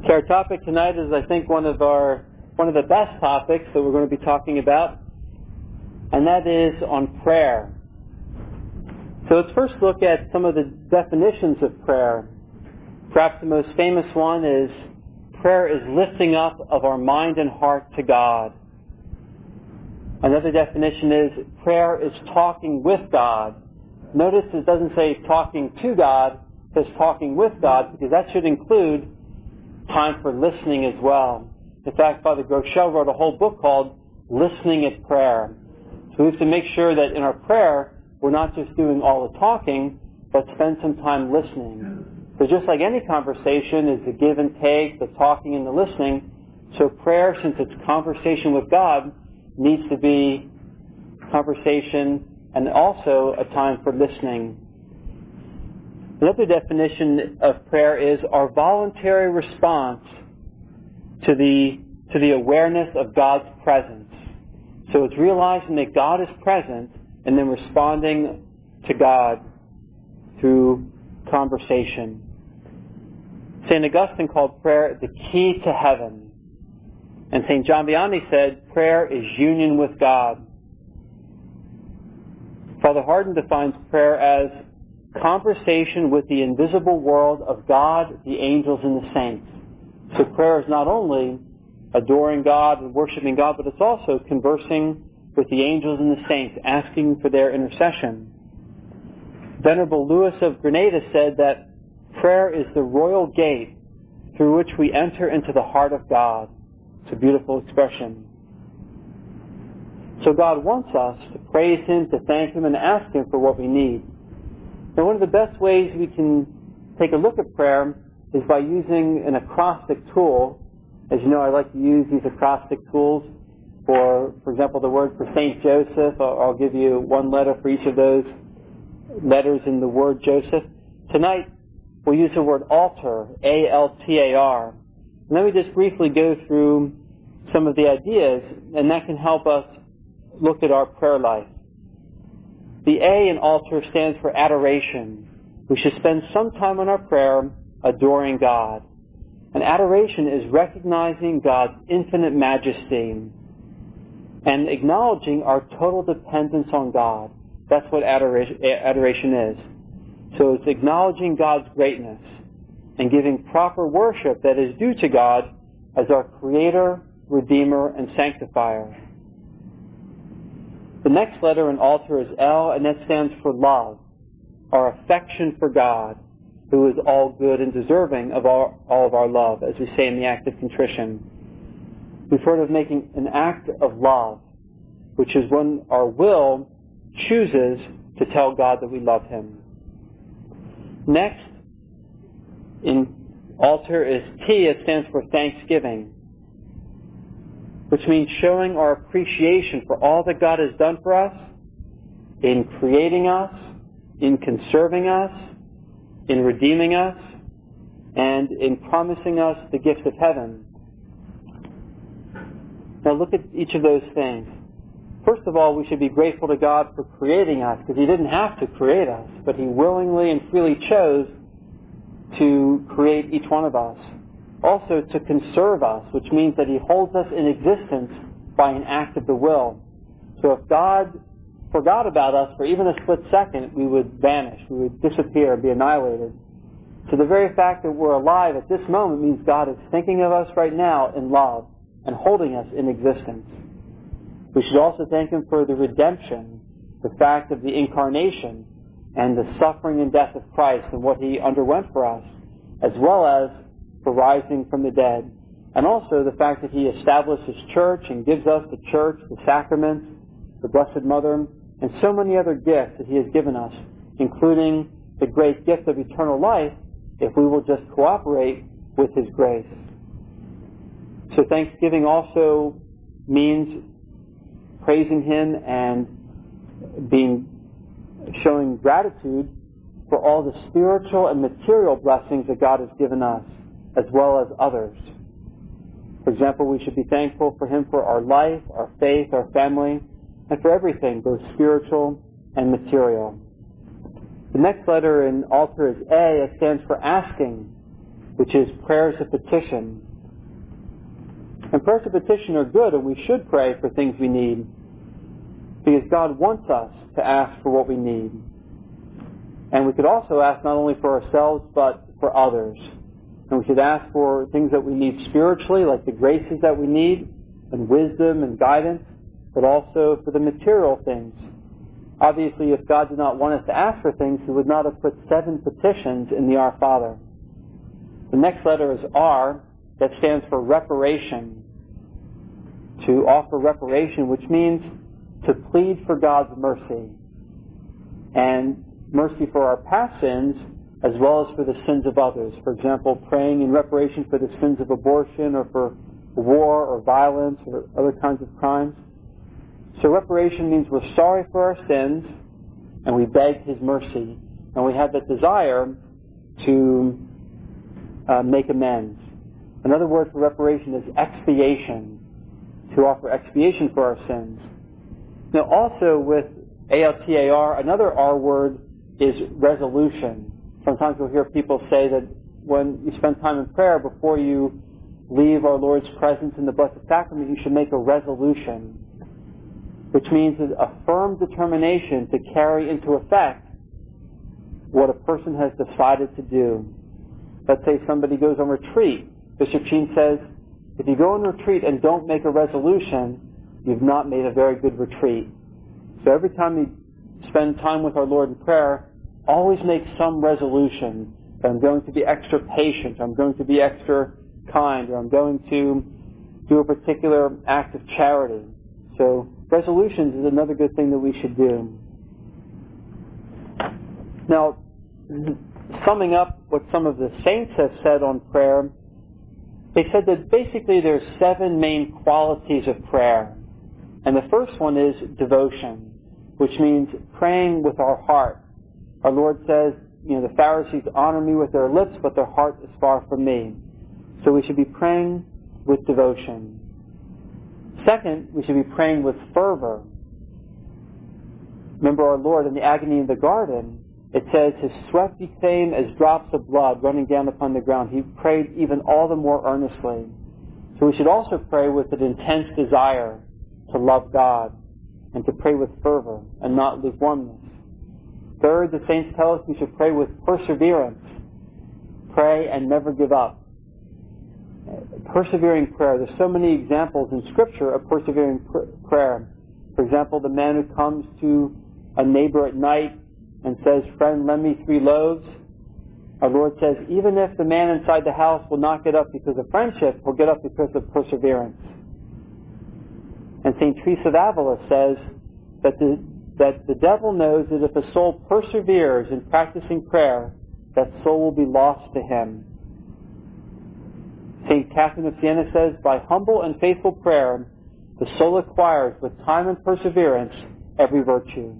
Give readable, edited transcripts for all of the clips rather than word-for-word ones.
So our topic tonight is, I think, one of the best topics that we're going to be talking about, and that is on prayer. So let's first look at some of the definitions of prayer. Perhaps the most famous one is prayer is lifting up of our mind and heart to God. Another definition is prayer is talking with God. Notice it doesn't say talking to God, it says talking with God, because that should include time for listening as well. In fact, Father Groeschel wrote a whole book called Listening at Prayer. So we have to make sure that in our prayer, we're not just doing all the talking, but spend some time listening. So just like any conversation is the give and take, the talking and the listening, so prayer, since it's conversation with God, needs to be conversation and also a time for listening. Another definition of prayer is our voluntary response to the awareness of God's presence. So it's realizing that God is present and then responding to God through conversation. St. Augustine called prayer the key to heaven. And St. John Vianney said prayer is union with God. Father Hardon defines prayer as conversation with the invisible world of God, the angels, and the saints. So prayer is not only adoring God and worshiping God, but it's also conversing with the angels and the saints, asking for their intercession. Venerable Louis of Granada said that prayer is the royal gate through which we enter into the heart of God. It's a beautiful expression. So God wants us to praise Him, to thank Him, and ask Him for what we need. Now, one of the best ways we can take a look at prayer is by using an acrostic tool. As you know, I like to use these acrostic tools. For example, the word for St. Joseph, I'll give you one letter for each of those letters in the word Joseph. Tonight, we'll use the word altar, A-L-T-A-R. And let me just briefly go through some of the ideas, and that can help us look at our prayer life. The A in altar stands for adoration. We should spend some time on our prayer adoring God. And adoration is recognizing God's infinite majesty and acknowledging our total dependence on God. That's what adoration is. So it's acknowledging God's greatness and giving proper worship that is due to God as our Creator, Redeemer, and Sanctifier. The next letter in altar is L, and that stands for love, our affection for God, who is all good and deserving of all of our love, as we say in the act of contrition. We've heard of making an act of love, which is when our will chooses to tell God that we love Him. Next, in altar is T, it stands for thanksgiving, which means showing our appreciation for all that God has done for us, in creating us, in conserving us, in redeeming us, and in promising us the gift of heaven. Now look at each of those things. First of all, we should be grateful to God for creating us, because He didn't have to create us, but He willingly and freely chose to create each one of us. Also to conserve us, which means that He holds us in existence by an act of the will. So if God forgot about us for even a split second, we would vanish, we would disappear, be annihilated. So the very fact that we're alive at this moment means God is thinking of us right now in love and holding us in existence. We should also thank Him for the redemption, the fact of the incarnation, and the suffering and death of Christ and what He underwent for us, as well as for rising from the dead. And also the fact that He established His church and gives us the church, the sacraments, the Blessed Mother, and so many other gifts that He has given us, including the great gift of eternal life, if we will just cooperate with His grace. So thanksgiving also means praising Him and showing gratitude for all the spiritual and material blessings that God has given us, as well as others. For example, we should be thankful for Him for our life, our faith, our family, and for everything, both spiritual and material. The next letter in altar is A. It stands for asking, which is prayers of petition. And prayers of petition are good, and we should pray for things we need, because God wants us to ask for what we need. And we could also ask not only for ourselves, but for others. And we should ask for things that we need spiritually, like the graces that we need, and wisdom and guidance, but also for the material things. Obviously, if God did not want us to ask for things, He would not have put 7 petitions in the Our Father. The next letter is R, that stands for reparation. To offer reparation, which means to plead for God's mercy. And mercy for our past sins, as well as for the sins of others. For example, praying in reparation for the sins of abortion, or for war or violence or other kinds of crimes. So reparation means we're sorry for our sins, and we beg His mercy, and we have that desire to make amends. Another word for reparation is expiation, to offer expiation for our sins. Now also with ALTAR, another R word is resolution. Sometimes we'll hear people say that when you spend time in prayer before you leave our Lord's presence in the Blessed Sacrament, you should make a resolution, which means a firm determination to carry into effect what a person has decided to do. Let's say somebody goes on retreat. Bishop Sheen says, if you go on retreat and don't make a resolution, you've not made a very good retreat. So every time you spend time with our Lord in prayer, always make some resolution that I'm going to be extra patient, I'm going to be extra kind, or I'm going to do a particular act of charity. So resolutions is another good thing that we should do. Now, summing up what some of the saints have said on prayer, they said that basically there's 7 main qualities of prayer. And the first one is devotion, which means praying with our heart. Our Lord says, the Pharisees honor me with their lips, but their heart is far from me. So we should be praying with devotion. Second, we should be praying with fervor. Remember our Lord in the agony in the garden, it says His sweat became as drops of blood running down upon the ground. He prayed even all the more earnestly. So we should also pray with an intense desire to love God and to pray with fervor and not lukewarmness. Third, the saints tell us we should pray with perseverance. Pray and never give up. Persevering prayer. There's so many examples in Scripture of persevering prayer. For example, the man who comes to a neighbor at night and says, "Friend, lend me 3 loaves." Our Lord says, even if the man inside the house will not get up because of friendship, he'll get up because of perseverance. And St. Teresa of Avila says that the devil knows that if a soul perseveres in practicing prayer, that soul will be lost to him. St. Catherine of Siena says, by humble and faithful prayer, the soul acquires with time and perseverance every virtue.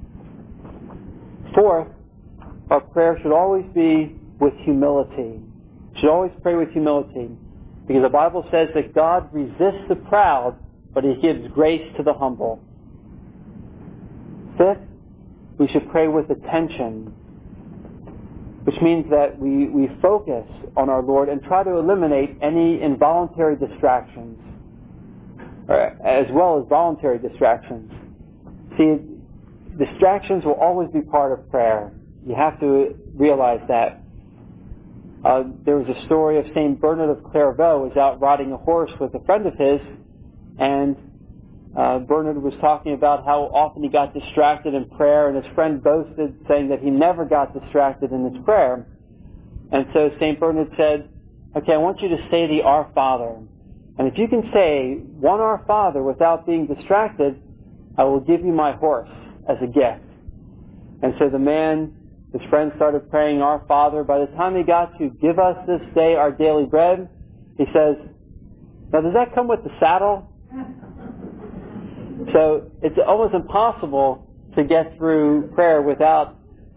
Fourth, our prayer should always be with humility. Should always pray with humility, because the Bible says that God resists the proud, but He gives grace to the humble. Fifth, we should pray with attention, which means that we focus on our Lord and try to eliminate any involuntary distractions, as well as voluntary distractions. See, distractions will always be part of prayer. You have to realize that. There was a story of St. Bernard of Clairvaux who was out riding a horse with a friend of his, and Bernard was talking about how often he got distracted in prayer, and his friend boasted, saying that he never got distracted in his prayer. And so St. Bernard said, okay, I want you to say the Our Father. And if you can say one Our Father without being distracted, I will give you my horse as a gift. And so the man, his friend, started praying Our Father. By the time he got to give us this day our daily bread, he says, now does that come with the saddle? So it's almost impossible to get through prayer without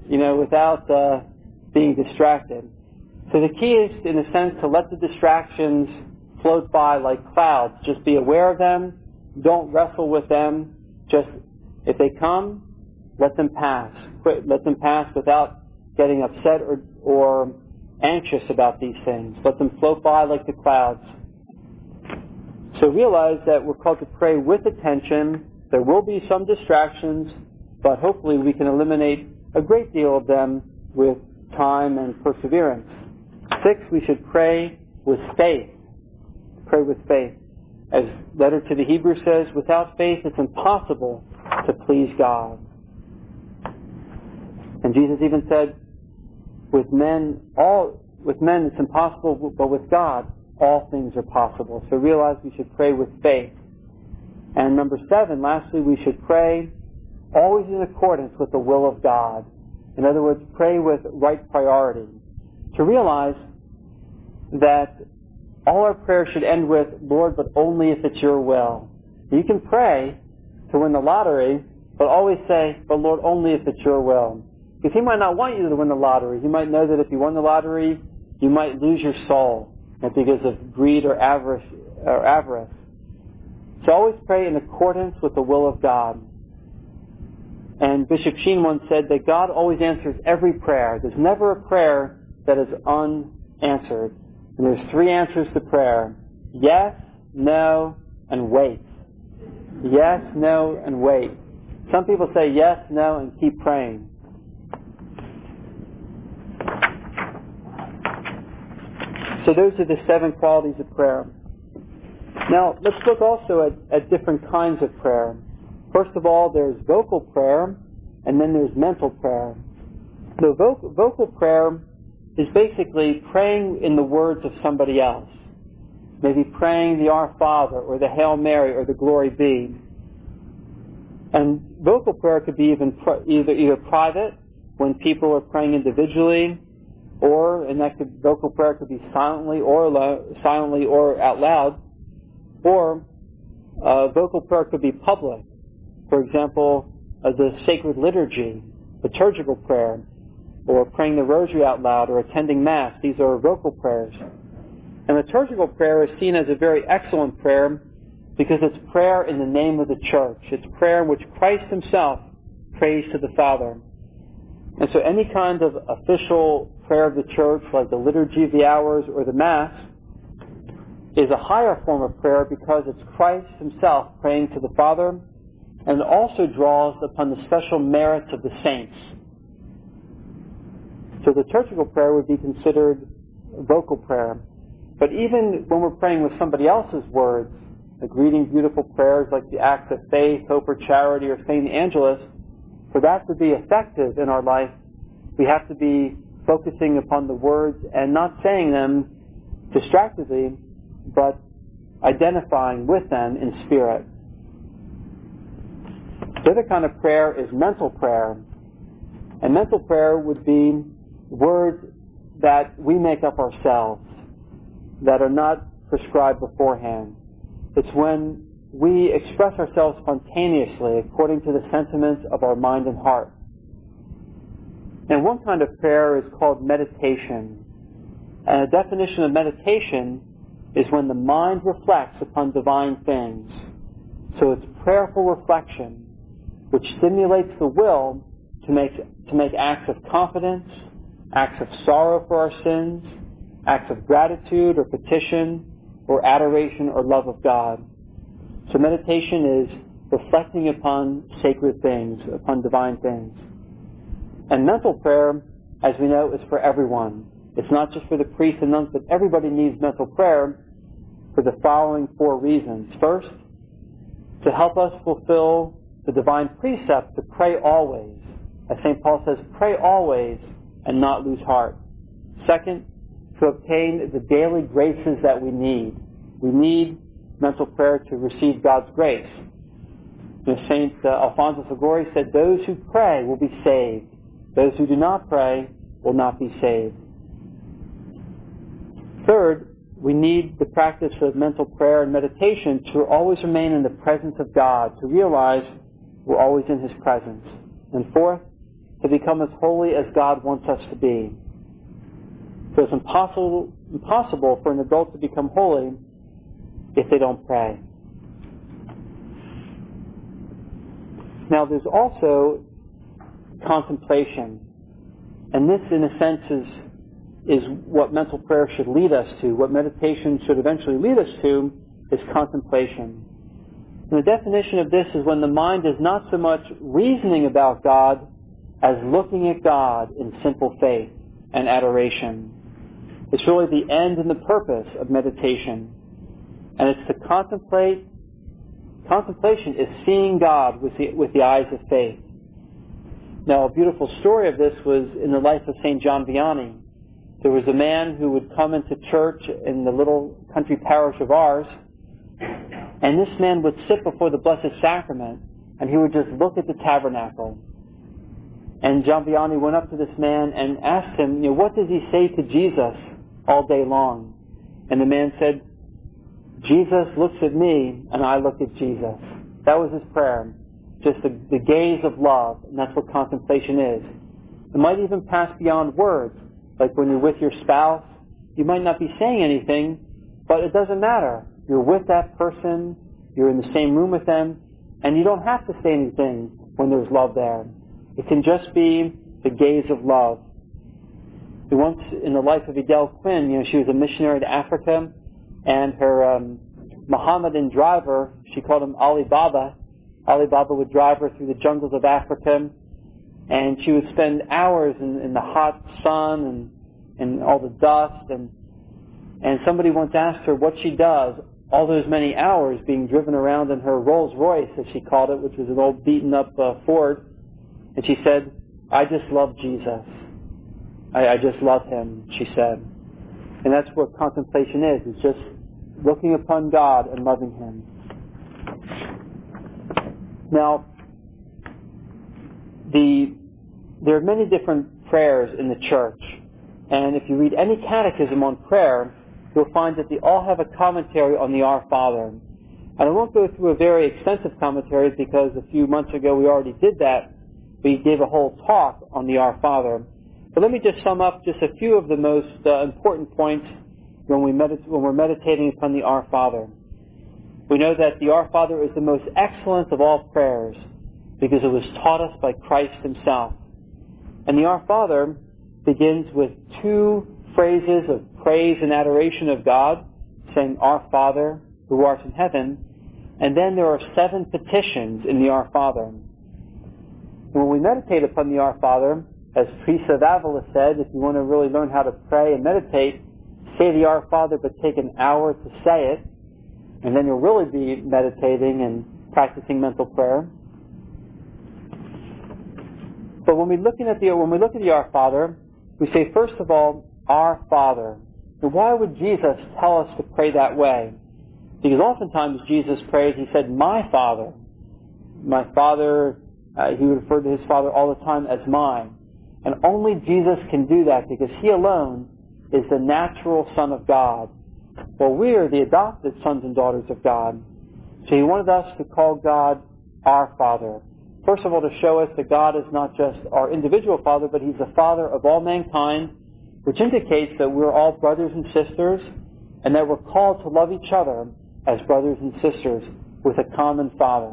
being distracted. So the key is, in a sense, to let the distractions float by like clouds. Just be aware of them. Don't wrestle with them. Just, if they come, let them pass. Let them pass without getting upset or anxious about these things. Let them float by like the clouds. So realize that we're called to pray with attention. There will be some distractions, but hopefully we can eliminate a great deal of them with time and perseverance. 6, we should pray with faith. Pray with faith. As letter to the Hebrews says, without faith it's impossible to please God. And Jesus even said, with men it's impossible, but with God all things are possible. So realize we should pray with faith. And number 7, lastly, we should pray always in accordance with the will of God. In other words, pray with right priority. To realize that all our prayers should end with, Lord, but only if it's your will. You can pray to win the lottery, but always say, but Lord, only if it's your will. Because He might not want you to win the lottery. He might know that if you won the lottery, you might lose your soul because of greed or avarice. So always pray in accordance with the will of God. And Bishop Sheen once said that God always answers every prayer. There's never a prayer that is unanswered. And there's 3 answers to prayer. Yes, no, and wait. Yes, no, and wait. Some people say yes, no, and keep praying. So those are the 7 qualities of prayer. Now, let's look also at different kinds of prayer. First of all, there's vocal prayer, and then there's mental prayer. The vocal prayer is basically praying in the words of somebody else. Maybe praying the Our Father, or the Hail Mary, or the Glory Be. And vocal prayer could be even either private, when people are praying individually, vocal prayer could be silently or out loud, or vocal prayer could be public. For example, the sacred liturgy, liturgical prayer, or praying the rosary out loud, or attending Mass. These are vocal prayers. And liturgical prayer is seen as a very excellent prayer because it's prayer in the name of the Church. It's prayer in which Christ Himself prays to the Father. And so any kind of official prayer of the Church, like the Liturgy of the Hours or the Mass, is a higher form of prayer because it's Christ Himself praying to the Father, and also draws upon the special merits of the saints. So liturgical prayer would be considered vocal prayer. But even when we're praying with somebody else's words, like reading beautiful prayers like the Acts of Faith, Hope, or Charity, or Saying the Angelus, for that to be effective in our life, we have to be focusing upon the words and not saying them distractedly, but identifying with them in spirit. The other kind of prayer is mental prayer. And mental prayer would be words that we make up ourselves, that are not prescribed beforehand. It's when we express ourselves spontaneously according to the sentiments of our mind and heart. And one kind of prayer is called meditation. And a definition of meditation is when the mind reflects upon divine things. So it's prayerful reflection, which stimulates the will to make acts of confidence, acts of sorrow for our sins, acts of gratitude or petition, or adoration or love of God. So meditation is reflecting upon sacred things, upon divine things. And mental prayer, as we know, is for everyone. It's not just for the priests and nuns, but everybody needs mental prayer for the following 4 reasons. First, to help us fulfill the divine precept to pray always. As St. Paul says, pray always and not lose heart. Second, to obtain the daily graces that we need. We need mental prayer to receive God's grace. St. Alphonsus Liguori said, those who pray will be saved. Those who do not pray will not be saved. Third, we need the practice of mental prayer and meditation to always remain in the presence of God, to realize we're always in His presence. And fourth, to become as holy as God wants us to be. So it's impossible for an adult to become holy if they don't pray. Now there's also contemplation. And this, in a sense, is is what mental prayer should lead us to. What meditation should eventually lead us to is contemplation. And the definition of this is when the mind is not so much reasoning about God as looking at God in simple faith and adoration. It's really the end and the purpose of meditation. And it's to contemplate. Contemplation is seeing God with the eyes of faith. Now, a beautiful story of this was in the life of St. John Vianney. There was a man who would come into church in the little country parish of ours, and this man would sit before the Blessed Sacrament, and he would just look at the tabernacle. And John Vianney went up to this man and asked him, what does he say to Jesus all day long? And the man said, Jesus looks at me, and I look at Jesus. That was his prayer. Just the gaze of love, and that's what contemplation is. It might even pass beyond words. Like when you're with your spouse, you might not be saying anything, but it doesn't matter. You're with that person, you're in the same room with them, and you don't have to say anything when there's love there. It can just be the gaze of love. Once in the life of Edel Quinn, she was a missionary to Africa, and her Mohammedan driver, she called him Ali Baba. Ali Baba would drive her through the jungles of Africa, and she would spend hours in the hot sun and all the dust, and somebody once asked her what she does all those many hours being driven around in her Rolls Royce, as she called it, which was an old beaten up Ford, and she said, I just love Jesus. I just love him, she said. And that's what contemplation is. It's just looking upon God and loving him. Now, there are many different prayers in the church. And if you read any catechism on prayer, you'll find that they all have a commentary on the Our Father. And I won't go through a very extensive commentary because a few months ago we already did that. We gave a whole talk on the Our Father. But let me just sum up just a few of the most important points when we're meditating upon the Our Father. We know that the Our Father is the most excellent of all prayers because it was taught us by Christ himself. And the Our Father begins with two phrases of praise and adoration of God, saying, Our Father, who art in heaven. And then there are 7 petitions in the Our Father. And when we meditate upon the Our Father, as Teresa of Avila said, if you want to really learn how to pray and meditate, say the Our Father, but take an hour to say it, and then you'll really be meditating and practicing mental prayer. But when we look at the Our Father, we say, first of all, Our Father. And why would Jesus tell us to pray that way? Because oftentimes Jesus prayed, he said, My Father. My Father, he would refer to his Father all the time as mine. And only Jesus can do that because he alone is the natural Son of God. Well, we are the adopted sons and daughters of God. So he wanted us to call God our Father. First of all, to show us that God is not just our individual Father, but he's the Father of all mankind, which indicates that we're all brothers and sisters, and that we're called to love each other as brothers and sisters with a common Father.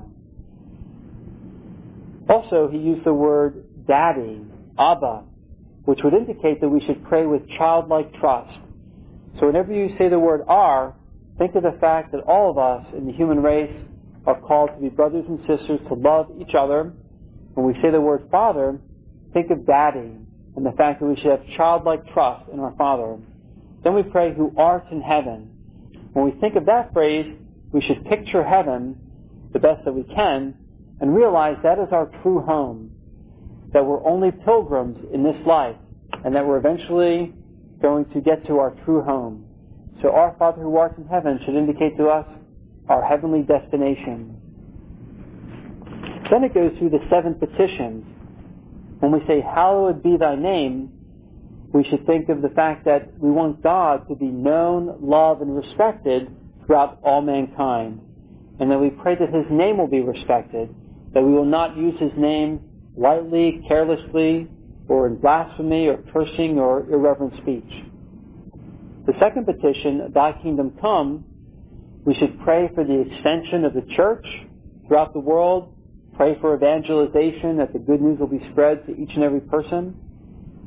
Also, he used the word Daddy, Abba, which would indicate that we should pray with childlike trust. So whenever you say the word our, think of the fact that all of us in the human race are called to be brothers and sisters, to love each other. When we say the word Father, think of Daddy and the fact that we should have childlike trust in our Father. Then we pray, who art in heaven. When we think of that phrase, we should picture heaven the best that we can and realize that is our true home, that we're only pilgrims in this life and that we're eventually going to get to our true home. So our Father who art in heaven should indicate to us our heavenly destination. Then it goes through the 7 petitions. When we say, hallowed be thy name, we should think of the fact that we want God to be known, loved, and respected throughout all mankind. And that we pray that his name will be respected, that we will not use his name lightly, carelessly, or in blasphemy, or cursing, or irreverent speech. The second petition, thy kingdom come, we should pray for the extension of the church throughout the world, pray for evangelization, that the good news will be spread to each and every person.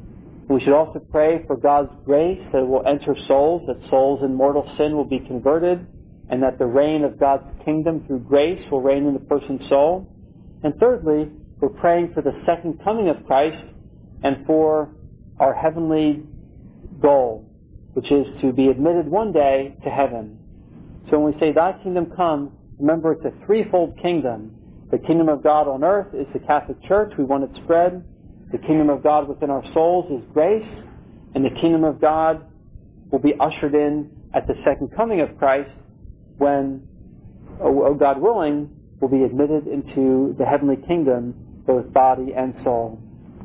We should also pray for God's grace that it will enter souls, that souls in mortal sin will be converted, and that the reign of God's kingdom through grace will reign in the person's soul. And thirdly, we're praying for the second coming of Christ and for our heavenly goal, which is to be admitted one day to heaven. So when we say, Thy kingdom come, remember it's a threefold kingdom. The kingdom of God on earth is the Catholic Church. We want it spread. The kingdom of God within our souls is grace. And the kingdom of God will be ushered in at the second coming of Christ when, God willing, will be admitted into the heavenly kingdom, both body and soul.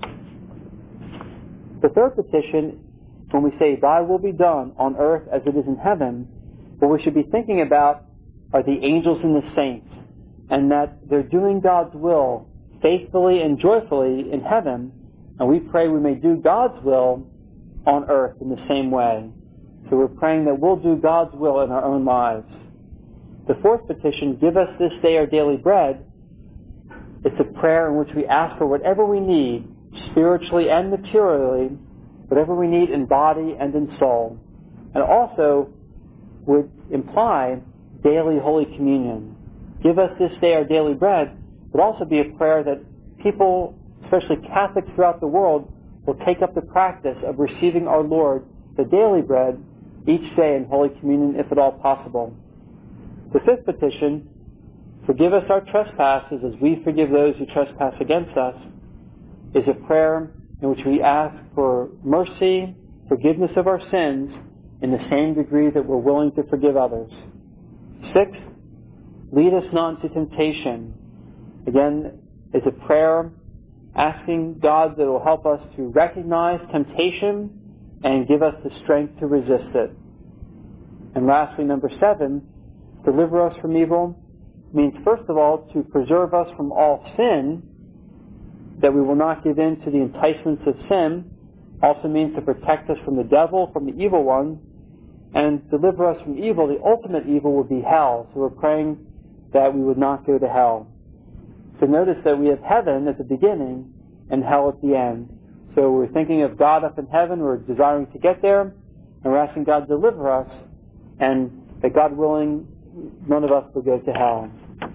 The third petition, when we say, Thy will be done on earth as it is in heaven, what we should be thinking about are the angels and the saints, and that they're doing God's will faithfully and joyfully in heaven, and we pray we may do God's will on earth in the same way. So we're praying that we'll do God's will in our own lives. The fourth petition, Give us this day our daily bread, it's a prayer in which we ask for whatever we need, spiritually and materially, whatever we need in body and in soul. And also would imply daily Holy Communion. Give us this day our daily bread would also be a prayer that people, especially Catholics throughout the world, will take up the practice of receiving our Lord, the daily bread, each day in Holy Communion, if at all possible. The fifth petition, Forgive us our trespasses as we forgive those who trespass against us, is a prayer in which we ask for mercy, forgiveness of our sins, in the same degree that we're willing to forgive others. Sixth, lead us not into temptation. Again, is a prayer asking God that it will help us to recognize temptation and give us the strength to resist it. And lastly, number 7, deliver us from evil means, first of all, to preserve us from all sin, that we will not give in to the enticements of sin. Also means to protect us from the devil, from the evil one, and deliver us from evil. The ultimate evil would be hell. So we're praying that we would not go to hell. So notice that we have heaven at the beginning and hell at the end. So we're thinking of God up in heaven, we're desiring to get there, and we're asking God to deliver us, and that God willing, none of us will go to hell.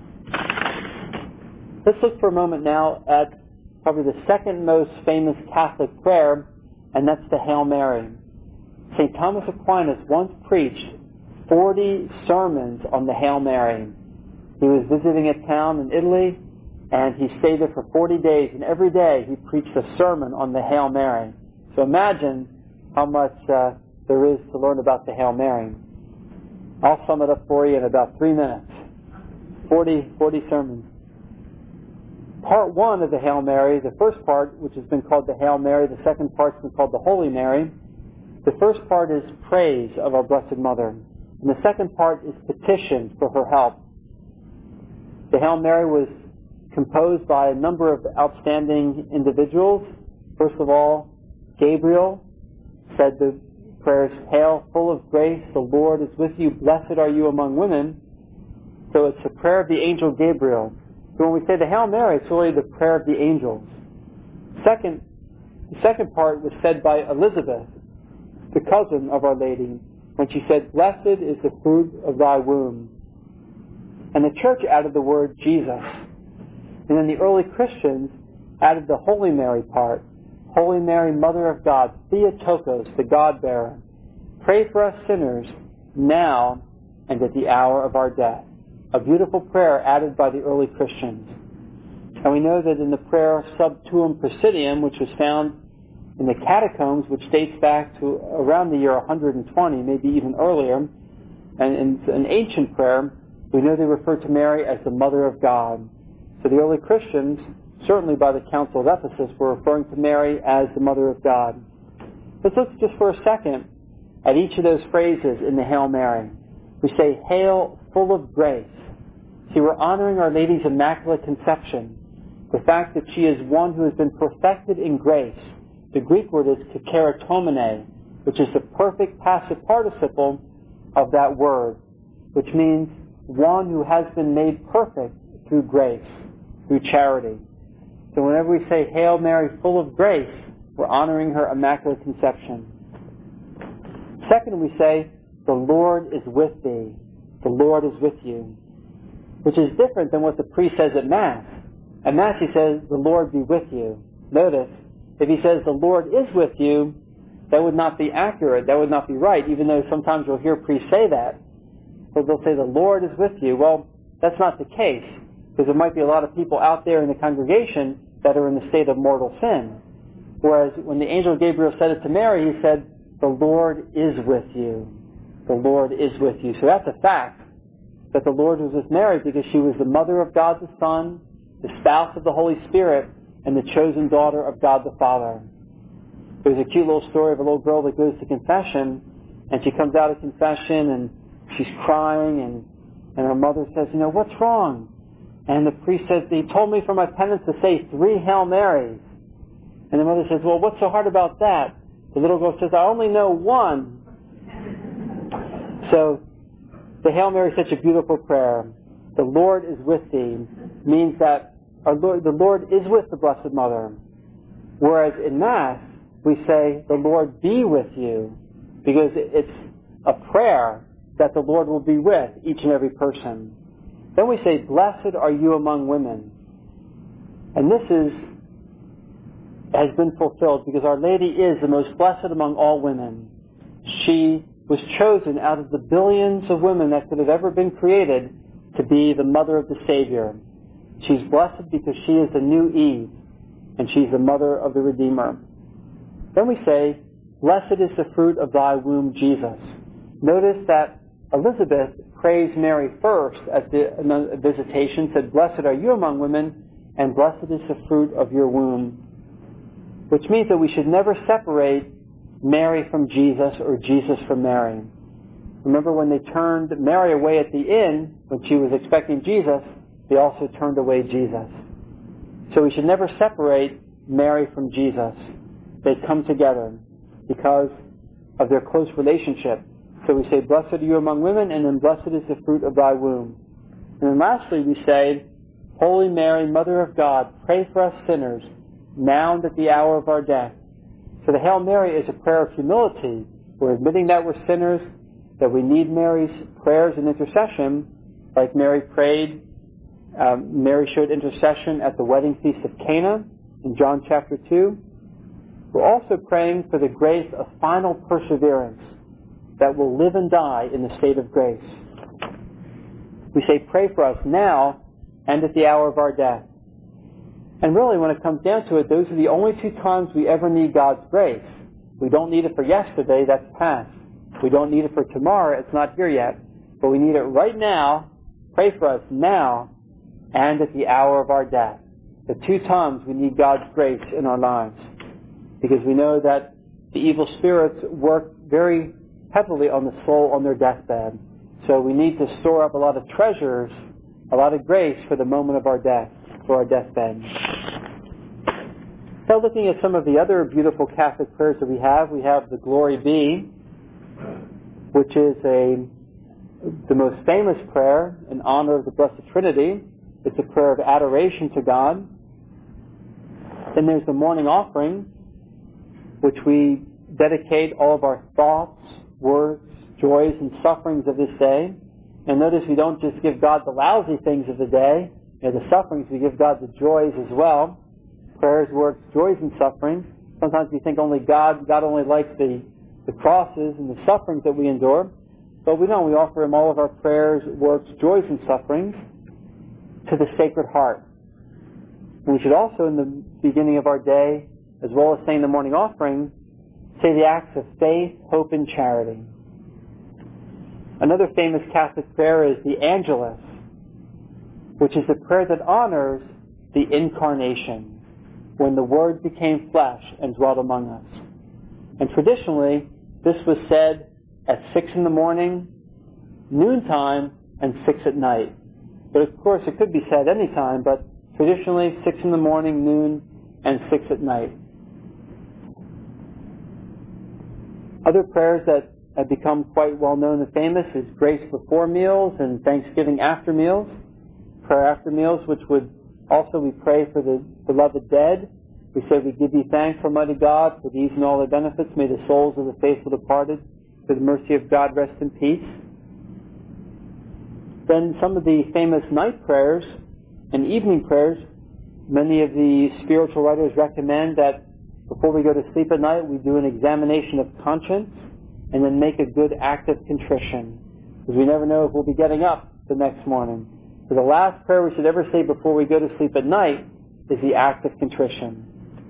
Let's look for a moment now at probably the second most famous Catholic prayer, and that's the Hail Mary. St. Thomas Aquinas once preached 40 sermons on the Hail Mary. He was visiting a town in Italy, and he stayed there for 40 days, and every day he preached a sermon on the Hail Mary. So imagine how much there is to learn about the Hail Mary. I'll sum it up for you in about 3 minutes. 40 sermons. Part 1 of the Hail Mary, the first part, which has been called the Hail Mary, the second part has been called the Holy Mary. The first part is praise of our Blessed Mother, and the second part is petition for her help. The Hail Mary was composed by a number of outstanding individuals. First of all, Gabriel said the prayers, Hail, full of grace, the Lord is with you, blessed are you among women. So it's a prayer of the angel Gabriel. So when we say the Hail Mary, it's really the prayer of the angels. The second part was said by Elizabeth, the cousin of Our Lady, when she said, Blessed is the fruit of thy womb. And the church added the word Jesus. And then the early Christians added the Holy Mary part. Holy Mary, Mother of God, Theotokos, the God-bearer, pray for us sinners, now and at the hour of our death. A beautiful prayer added by the early Christians. And we know that in the prayer Sub Tuum Presidium, which was found in the catacombs, which dates back to around the year 120, maybe even earlier, and it's an ancient prayer, we know they refer to Mary as the Mother of God. So the early Christians, certainly by the Council of Ephesus, were referring to Mary as the Mother of God. Let's look just for a second at each of those phrases in the Hail Mary. We say, Hail, full of grace. See, we're honoring Our Lady's Immaculate Conception. The fact that she is one who has been perfected in grace. The Greek word is kakeratomene, which is the perfect passive participle of that word, which means one who has been made perfect through grace, through charity. So whenever we say, Hail Mary, full of grace, We're honoring her Immaculate Conception. Second, we say, the Lord is with thee. The Lord is with you. Which is different than what the priest says at Mass. At Mass he says, the Lord be with you. Notice, if he says the Lord is with you, that would not be accurate. That would not be right, even though sometimes you'll hear priests say that. So they'll say the Lord is with you. Well, that's not the case, because there might be a lot of people out there in the congregation that are in the state of mortal sin. Whereas when the angel Gabriel said it to Mary, he said, the Lord is with you. The Lord is with you. So that's a fact, that the Lord was with Mary because she was the mother of God the Son, the spouse of the Holy Spirit, and the chosen daughter of God the Father. There's a cute little story of a little girl that goes to confession, and she comes out of confession and she's crying, and her mother says, what's wrong? And the priest says, he told me for my penance to say 3 Hail Marys. And the mother says, well, what's so hard about that? The little girl says, I only know one. So the Hail Mary is such a beautiful prayer. The Lord is with thee means that the Lord is with the Blessed Mother. Whereas in Mass, we say, the Lord be with you, because it's a prayer that the Lord will be with each and every person. Then we say, blessed are you among women. And this has been fulfilled because Our Lady is the most blessed among all women. She was chosen out of the billions of women that could have ever been created to be the mother of the Savior. She's blessed because she is the new Eve, and she's the mother of the Redeemer. Then we say, blessed is the fruit of thy womb, Jesus. Notice that Elizabeth praised Mary first at the visitation, said, blessed are you among women, and blessed is the fruit of your womb. Which means that we should never separate Mary from Jesus or Jesus from Mary. Remember when they turned Mary away at the inn when she was expecting Jesus, they also turned away Jesus. So we should never separate Mary from Jesus. They come together because of their close relationship. So we say, blessed are you among women, and then blessed is the fruit of thy womb. And then lastly we say, Holy Mary, Mother of God, pray for us sinners, now and at the hour of our death. So the Hail Mary is a prayer of humility. We're admitting that we're sinners, that we need Mary's prayers and intercession, like Mary prayed. Mary showed intercession at the wedding feast of Cana in John chapter 2. We're also praying for the grace of final perseverance, that will live and die in the state of grace. We say, pray for us now and at the hour of our death. And really, when it comes down to it, those are the only 2 times we ever need God's grace. We don't need it for yesterday, that's past. We don't need it for tomorrow, it's not here yet. But we need it right now. Pray for us now and at the hour of our death. The 2 times we need God's grace in our lives. Because we know that the evil spirits work very heavily on the soul on their deathbed. So we need to store up a lot of treasures, a lot of grace for the moment of our death, for our deathbed. Now looking at some of the other beautiful Catholic prayers that we have the Glory Be, which is the most famous prayer in honor of the Blessed Trinity. It's a prayer of adoration to God. Then there's the morning offering, which we dedicate all of our thoughts, words, joys, and sufferings of this day. And notice we don't just give God the lousy things of the day, the sufferings, we give God the joys as well. Prayers, works, joys, and sufferings. Sometimes we think only God only likes the crosses and the sufferings that we endure. But we don't. We offer Him all of our prayers, works, joys, and sufferings to the Sacred Heart. And we should also, in the beginning of our day, as well as saying the morning offering, say the acts of faith, hope, and charity. Another famous Catholic prayer is the Angelus, which is a prayer that honors the Incarnation, when the Word became flesh and dwelt among us. And traditionally, this was said at 6 in the morning, noontime, and 6 at night. But of course, it could be said any time, but traditionally 6 in the morning, noon, and 6 at night. Other prayers that have become quite well known and famous is grace before meals and thanksgiving after meals. Prayer after meals, which would also we pray for the beloved dead, we say, we give you thanks, Almighty God, for these and all their benefits. May the souls of the faithful departed, through the mercy of God, rest in peace. Then some of the famous night prayers and evening prayers, many of the spiritual writers recommend that before we go to sleep at night, we do an examination of conscience and then make a good act of contrition, because we never know if we'll be getting up the next morning. So the last prayer we should ever say before we go to sleep at night is the act of contrition.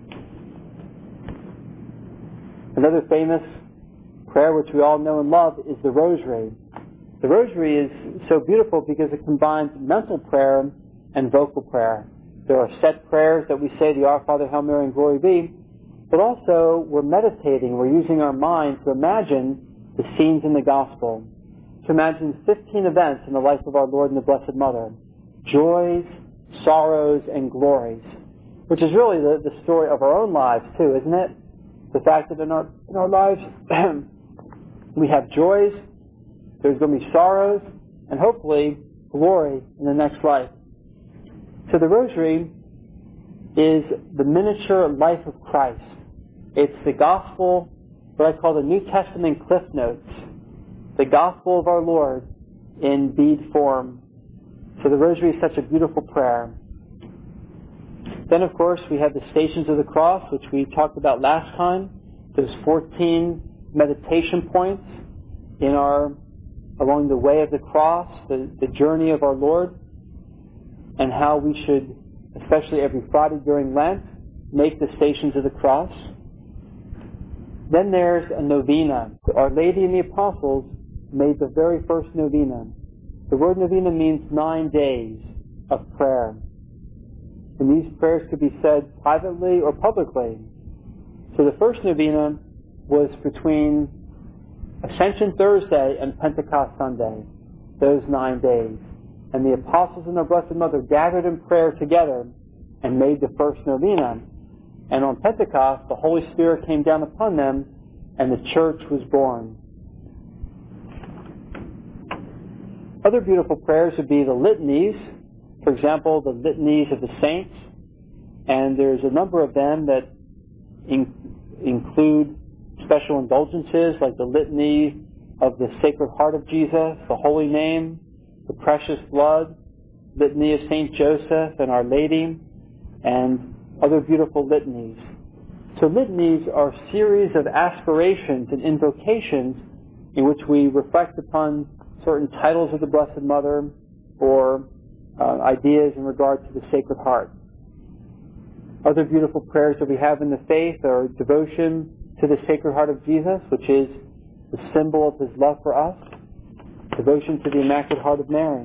Another famous prayer which we all know and love is the Rosary. The Rosary is so beautiful because it combines mental prayer and vocal prayer. There are set prayers that we say, the Our Father, Hail Mary, and Glory Be, but also we're meditating, we're using our mind to imagine the scenes in the Gospel, to imagine 15 events in the life of our Lord and the Blessed Mother, joys, sorrows, and glories, which is really the story of our own lives too, isn't it? The fact that in our lives we have joys, there's going to be sorrows, and hopefully glory in the next life. So the Rosary is the miniature life of Christ. It's the Gospel, what I call the New Testament Cliff Notes, the Gospel of our Lord in bead form. So the Rosary is such a beautiful prayer. Then, of course, we have the Stations of the Cross, which we talked about last time. There's 14 meditation points along the way of the cross, the journey of our Lord, and how we should, especially every Friday during Lent, make the Stations of the Cross. Then there's a novena. Our Lady and the Apostles made the very first novena. The word novena means 9 days of prayer. And these prayers could be said privately or publicly. So the first novena was between Ascension Thursday and Pentecost Sunday, those 9 days. And the Apostles and their Blessed Mother gathered in prayer together and made the first novena. And on Pentecost, the Holy Spirit came down upon them, and the church was born. Other beautiful prayers would be the litanies. For example, the litanies of the saints. And there's a number of them that include special indulgences, like the litany of the Sacred Heart of Jesus, the Holy Name, the Precious Blood, litany of Saint Joseph and Our Lady, and other beautiful litanies. So litanies are a series of aspirations and invocations in which we reflect upon certain titles of the Blessed Mother or ideas in regard to the Sacred Heart. Other beautiful prayers that we have in the faith are devotion to the Sacred Heart of Jesus, which is the symbol of His love for us, devotion to the Immaculate Heart of Mary.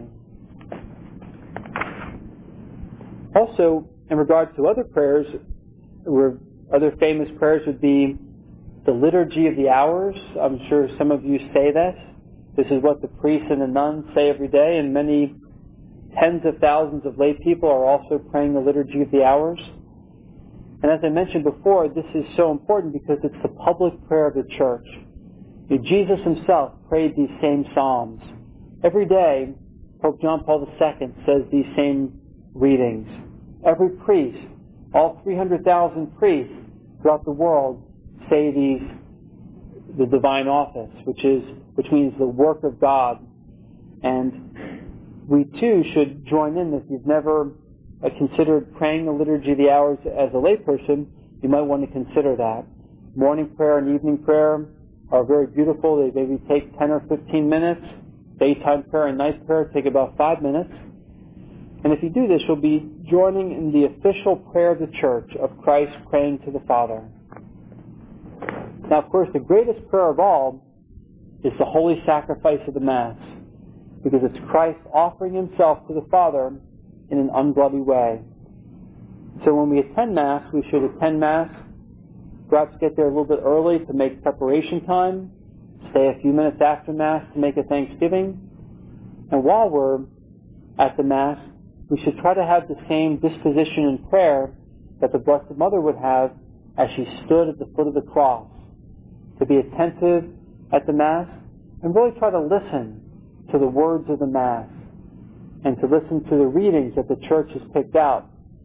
Also, in regard to other prayers, other famous prayers would be the Liturgy of the Hours. I'm sure some of you say this. This is what the priests and the nuns say every day, and many tens of thousands of lay people are also praying the Liturgy of the Hours. And as I mentioned before, this is so important because it's the public prayer of the Church. Jesus Himself prayed these same psalms. Every day, Pope John Paul II says these same readings. Every priest, all 300,000 priests throughout the world say the divine office, which means the work of God. And we too should join in. If you've never considered praying the Liturgy of the Hours as a layperson, you might want to consider that. Morning prayer and evening prayer are very beautiful. They maybe take 10 or 15 minutes. Daytime prayer and night prayer take about 5 minutes. And if you do this, you'll be joining in the official prayer of the Church of Christ praying to the Father. Now, of course, the greatest prayer of all is the holy sacrifice of the Mass, because it's Christ offering Himself to the Father in an unbloody way. So when we attend Mass, we should attend Mass, perhaps get there a little bit early to make preparation time, stay a few minutes after Mass to make a thanksgiving, and while we're at the Mass, we should try to have the same disposition in prayer that the Blessed Mother would have as she stood at the foot of the cross, to be attentive at the Mass and really try to listen to the words of the Mass and to listen to the readings that the Church has picked out.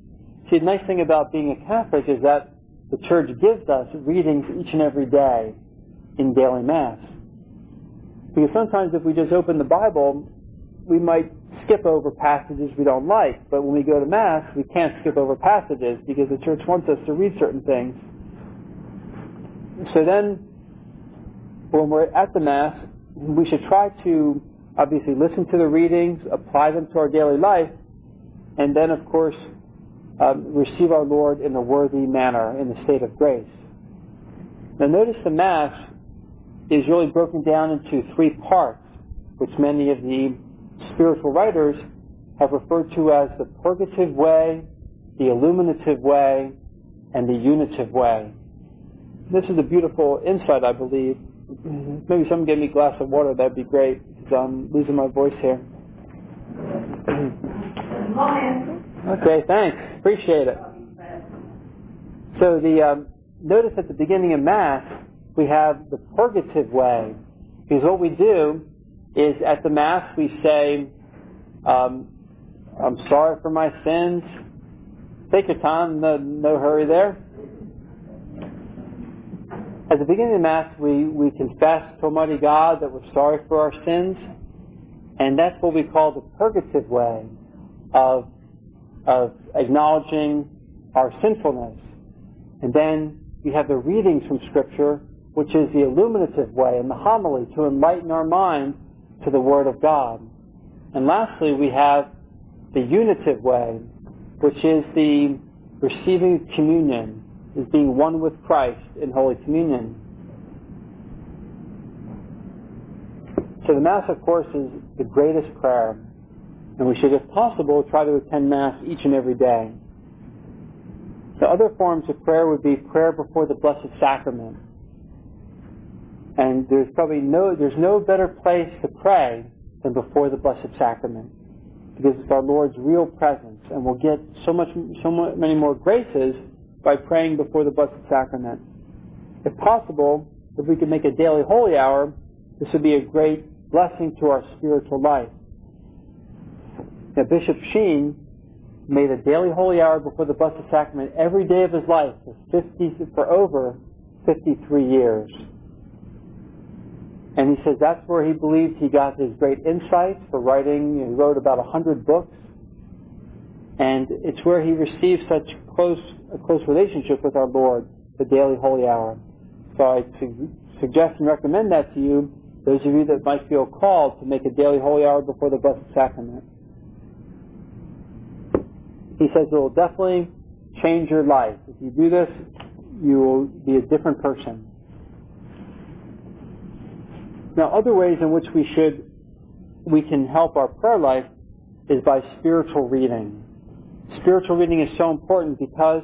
See, the nice thing about being a Catholic is that the Church gives us readings each and every day in daily Mass. Because sometimes if we just open the Bible, we might skip over passages we don't like. But when we go to Mass, we can't skip over passages because the Church wants us to read certain things. So then, when we're at the Mass, we should try to obviously listen to the readings, apply them to our daily life, and then, of course, receive our Lord in a worthy manner, in the state of grace. Now notice the Mass is really broken down into three parts, which many of the spiritual writers have referred to as the purgative way, the illuminative way, and the unitive way. This is a beautiful insight, I believe. Maybe someone give me a glass of water, that'd be great, because I'm losing my voice here. Okay, thanks. Appreciate it. So notice at the beginning of Mass, we have the purgative way. Because what we do is at the Mass we say, I'm sorry for my sins. Take your time, no hurry there. At the beginning of the Mass, we confess to Almighty God that we're sorry for our sins, and that's what we call the purgative way of acknowledging our sinfulness. And then we have the readings from Scripture, which is the illuminative way, and the homily to enlighten our mind to the Word of God. And lastly, we have the unitive way, which is the receiving communion, is being one with Christ in Holy Communion. So the Mass, of course, is the greatest prayer, and we should, if possible, try to attend Mass each and every day. The other forms of prayer would be prayer before the Blessed Sacrament. And there's no better place to pray than before the Blessed Sacrament, because it's our Lord's real presence, and we'll get so many more graces by praying before the Blessed Sacrament. If possible, if we could make a daily holy hour, this would be a great blessing to our spiritual life. Now, Bishop Sheen made a daily holy hour before the Blessed Sacrament every day of his life for over 53 years. And he says that's where he believes he got his great insights for writing. He wrote about 100 books. And it's where he received such a close relationship with our Lord, the daily holy hour. So I suggest and recommend that to you, those of you that might feel called to make a daily holy hour before the Blessed Sacrament. He says it will definitely change your life. If you do this, you will be a different person. Now, other ways in which we can help our prayer life is by spiritual reading. Spiritual reading is so important because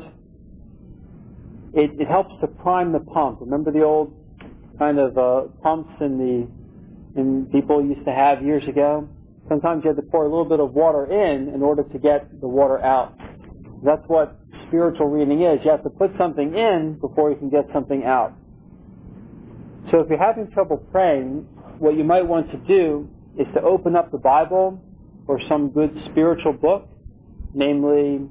it helps to prime the pump. Remember the old kind of pumps in people used to have years ago? Sometimes you had to pour a little bit of water in order to get the water out. That's what spiritual reading is. You have to put something in before you can get something out. So if you're having trouble praying, what you might want to do is to open up the Bible or some good spiritual book, namely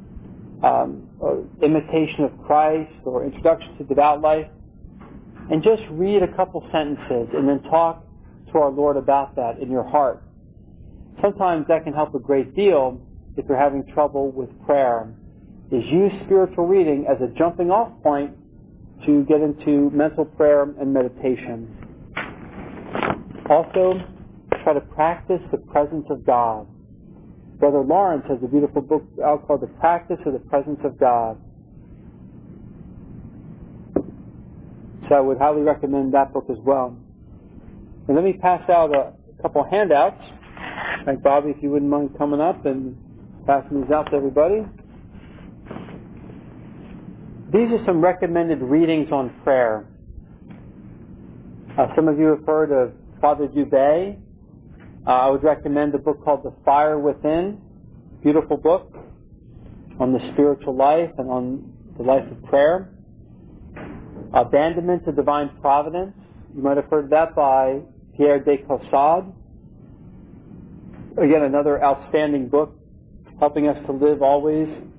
Imitation of Christ or Introduction to Devout Life, and just read a couple sentences and then talk to our Lord about that in your heart. Sometimes that can help a great deal if you're having trouble with prayer, is use spiritual reading as a jumping off point to get into mental prayer and meditation. Also, try to practice the presence of God. Brother Lawrence has a beautiful book out called The Practice of the Presence of God. So I would highly recommend that book as well. And let me pass out a couple handouts. Thank Bobby, if you wouldn't mind coming up and passing these out to everybody. These are some recommended readings on prayer. Some of you have heard of Father Dubé. I would recommend a book called The Fire Within. Beautiful book on the spiritual life and on the life of prayer. Abandonment to Divine Providence. You might have heard that by Pierre de Caussade. Again, another outstanding book helping us to live always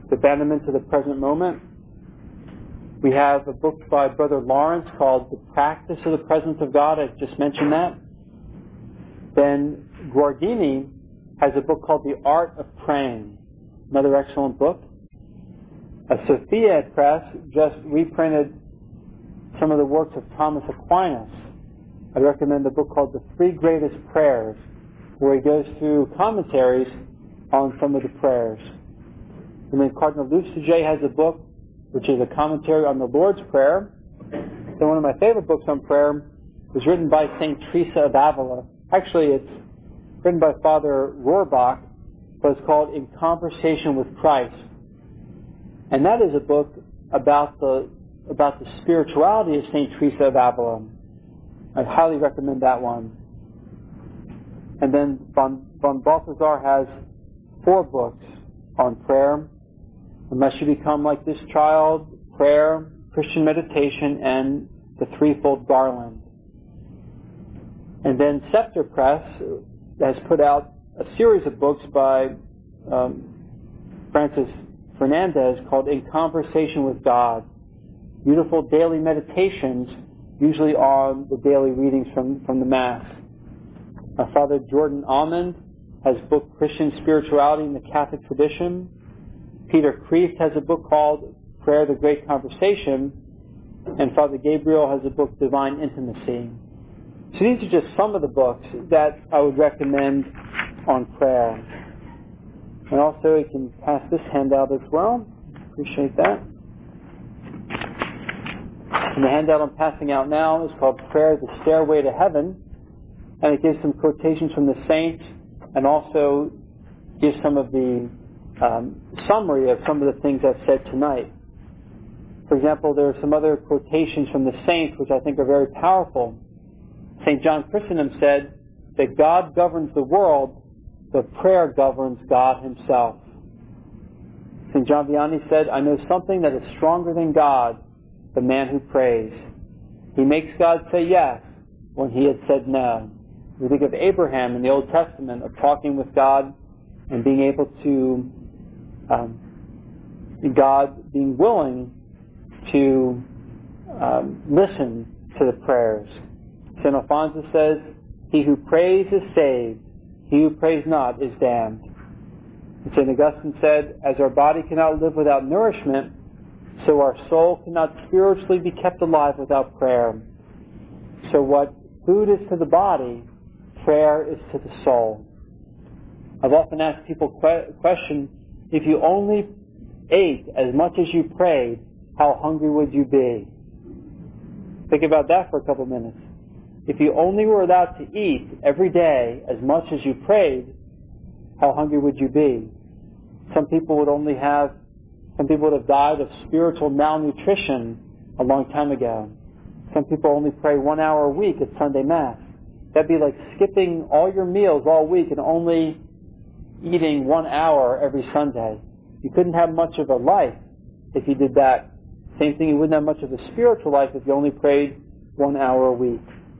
The Abandonment to the Present Moment. We have a book by Brother Lawrence called The Practice of the Presence of God. I just mentioned that. Then Guardini has a book called The Art of Praying. Another excellent book. Sophia Press just reprinted some of the works of Thomas Aquinas. I recommend the book called The Three Greatest Prayers, where he goes through commentaries on some of the prayers. And then Cardinal Luciger has a book which is a commentary on the Lord's Prayer. And one of my favorite books on prayer was written by St. Teresa of Avila. Actually, it's written by Father Rohrbach, but it's called In Conversation with Christ. And that is a book about the spirituality of St. Teresa of Avila. I highly recommend that one. And then von Balthasar has 4 books on prayer. Unless You Become Like This Child, Prayer, Christian Meditation, and The Threefold Garland. And then Scepter Press has put out a series of books by Francis Fernandez called In Conversation with God. Beautiful daily meditations, usually on the daily readings from the Mass. Father Jordan Almond has book Christian Spirituality in the Catholic Tradition. Peter Kreeft has a book called Prayer, the Great Conversation. And Father Gabriel has a book, Divine Intimacy. So these are just some of the books that I would recommend on prayer. And also you can pass this handout as well. Appreciate that. And the handout I'm passing out now is called Prayer, the Stairway to Heaven. And it gives some quotations from the saints and also gives some of the summary of some of the things I've said tonight. For example, there are some other quotations from the saints which I think are very powerful. St. John Chrysostom said that God governs the world, but prayer governs God himself. St. John Vianney said, I know something that is stronger than God, the man who prays. He makes God say yes when he had said no. We think of Abraham in the Old Testament, of talking with God and being able to, God being willing to listen to the prayers. St. Alphonsus says, he who prays is saved, he who prays not is damned. And St. Augustine said, as our body cannot live without nourishment, so our soul cannot spiritually be kept alive without prayer. So what food is to the body, prayer is to the soul. I've often asked people question, if you only ate as much as you prayed, how hungry would you be? Think about that for a couple minutes. If you only were allowed to eat every day as much as you prayed, how hungry would you be? Some people would have died of spiritual malnutrition a long time ago. Some people only pray 1 hour a week at Sunday Mass. That'd be like skipping all your meals all week and only eating 1 hour every Sunday. You couldn't have much of a life if you did that. Same thing, you wouldn't have much of a spiritual life if you only prayed 1 hour a week.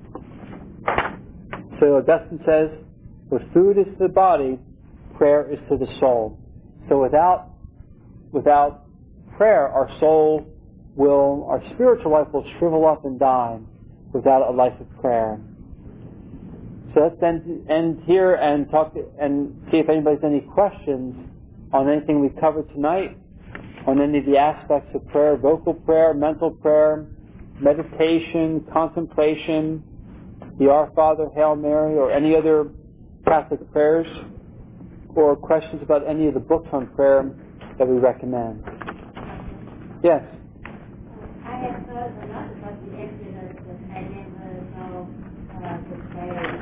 So Augustine says, what food is to the body, prayer is to the soul. So without prayer, our spiritual life will shrivel up and die without a life of prayer. So let's then end here and talk and see if anybody has any questions on anything we've covered tonight, on any of the aspects of prayer, vocal prayer, mental prayer, meditation, contemplation, the Our Father, Hail Mary, or any other Catholic prayers, or questions about any of the books on prayer that we recommend. Yes? I have heard a lot about the Exodus, but I never know the prayer.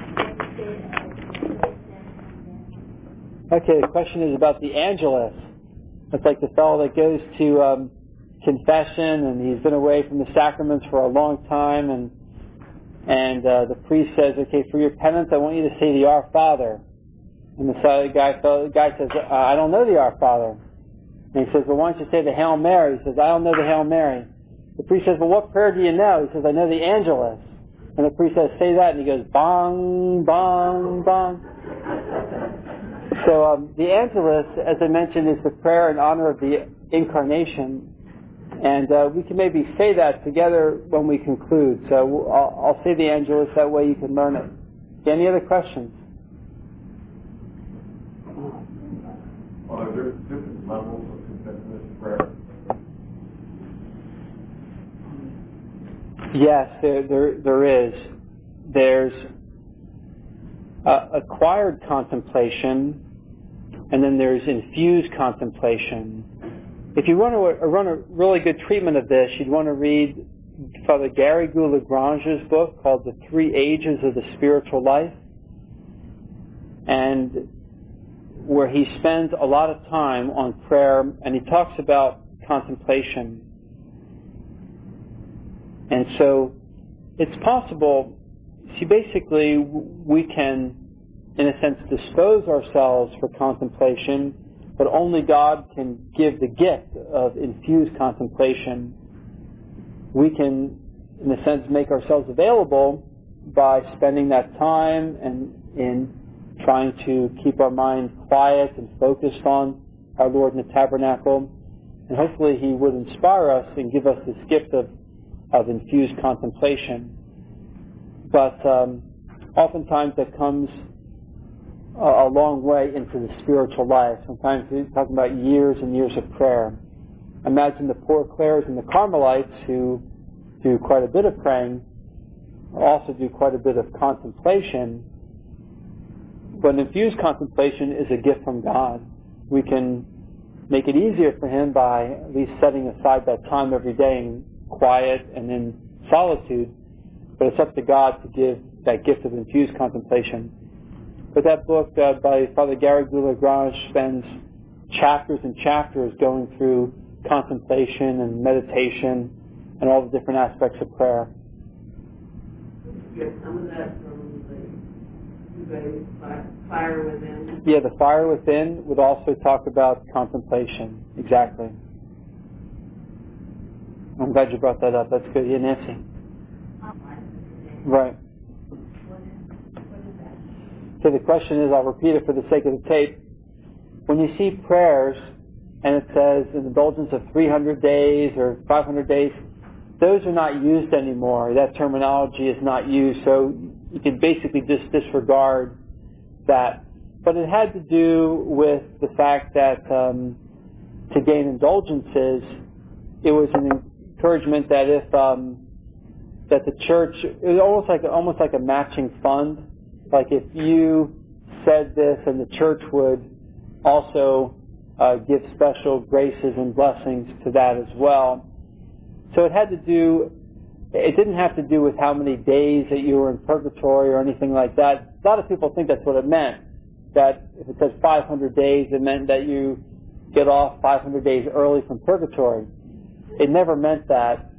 Okay, the question is about the Angelus. It's like the fellow that goes to confession, and he's been away from the sacraments for a long time, and the priest says, okay, for your penance, I want you to say the Our Father. And the guy says, I don't know the Our Father. And he says, well, why don't you say the Hail Mary? He says, I don't know the Hail Mary. The priest says, well, what prayer do you know? He says, I know the Angelus. And the priest says, say that. And he goes, bong, bong, bong. So the Angelus, as I mentioned, is the prayer in honor of the Incarnation. And we can maybe say that together when we conclude. So I'll say the Angelus, that way you can learn it. Any other questions? Are there different levels of confession prayer? Yes, there is. There's acquired contemplation, and then there's infused contemplation. If you want to run a really good treatment of this, you'd want to read Father Garrigou-Lagrange's book called The Three Ages of the Spiritual Life, and where he spends a lot of time on prayer, and he talks about contemplation. And so it's possible, see, basically we can, in a sense, dispose ourselves for contemplation, but only God can give the gift of infused contemplation. We can, in a sense, make ourselves available by spending that time and in trying to keep our mind quiet and focused on our Lord in the tabernacle. And hopefully He would inspire us and give us this gift of infused contemplation. But oftentimes that comes a long way into the spiritual life. Sometimes we're talking about years and years of prayer. Imagine the poor Clares and the Carmelites who do quite a bit of praying, also do quite a bit of contemplation. But infused contemplation is a gift from God. We can make it easier for Him by at least setting aside that time every day in quiet and in solitude. But it's up to God to give that gift of infused contemplation. But that book by Father Garrigou-Lagrange spends chapters and chapters going through contemplation and meditation and all the different aspects of prayer. Get some of that from the Fire Within. Yeah, the Fire Within would also talk about contemplation. Exactly. I'm glad you brought that up. That's good. Yeah, Nancy. Right. So the question is, I'll repeat it for the sake of the tape. When you see prayers and it says an indulgence of 300 days or 500 days, those are not used anymore. That terminology is not used. So you can basically just disregard that. But it had to do with the fact that to gain indulgences, it was an encouragement that if that the church, it was almost like a matching fund. Like if you said this, and the church would also give special graces and blessings to that as well. So it didn't have to do with how many days that you were in purgatory or anything like that. A lot of people think that's what it meant. That if it says 500 days, it meant that you get off 500 days early from purgatory. It never meant that.